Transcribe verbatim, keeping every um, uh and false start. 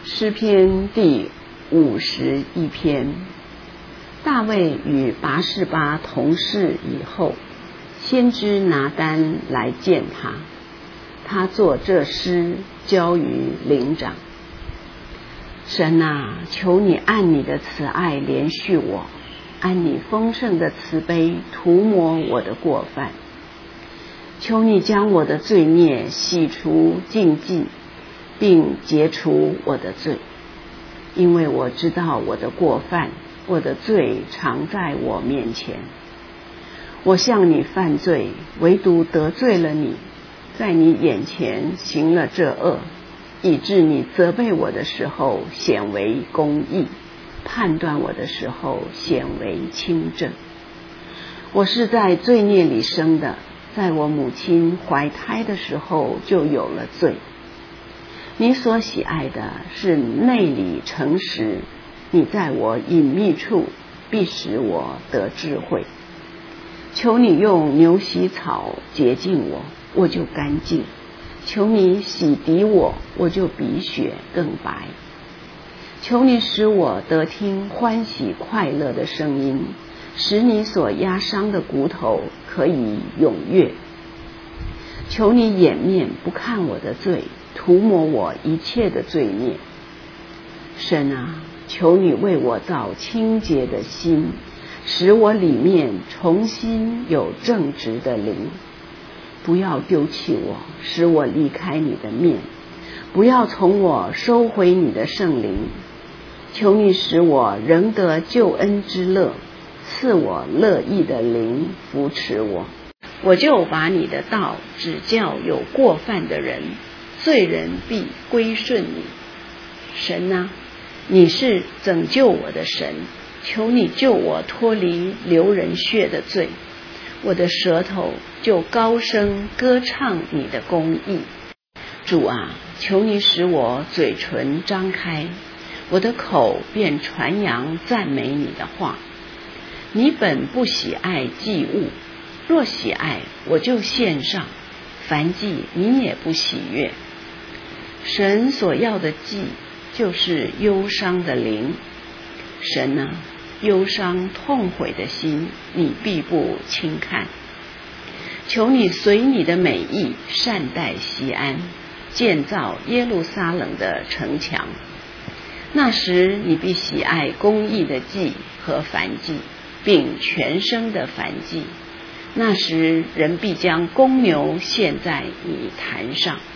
诗篇第五十一篇。大卫与拔示巴同事以后，先知拿单来见他，他作这诗交于灵长。神啊，求你按你的慈爱怜恤我，按你丰盛的慈悲涂抹我的过犯。求你将我的罪孽洗除净尽，并解除我的罪，因为我知道我的过犯，我的罪常在我面前。我向你犯罪，唯独得罪了你，在你眼前行了这恶，以致你责备我的时候显为公义，判断我的时候显为清正。我是在罪孽里生的，在我母亲怀胎的时候就有了罪。你所喜爱的是内里诚实，你在我隐秘处必使我得智慧。求你用牛洗草洁净我，我就干净；求你洗涤我，我就比雪更白。求你使我得听欢喜快乐的声音，使你所压伤的骨头可以踊跃。求你掩面不看我的罪，涂抹我一切的罪孽。神啊，求你为我造清洁的心，使我里面重新有正直的灵。不要丢弃我，使我离开你的面，不要从我收回你的圣灵。求你使我仍得救恩之乐，赐我乐意的灵扶持我。我就把你的道指教有过犯的人，罪人必归顺你。神啊，你是拯救我的神，求你救我脱离流人血的罪。我的舌头就高声歌唱你的公义。主啊，求你使我嘴唇张开，我的口便传扬赞美你的话。你本不喜爱祭物，若喜爱，我就献上；凡祭你也不喜悦。神所要的祭，就是忧伤的灵。神啊，忧伤痛悔的心，你必不轻看。求你随你的美意善待锡安，建造耶路撒冷的城墙。那时你必喜爱公义的祭和燔祭，并全牲的燔祭。那时人必将公牛献在你坛上。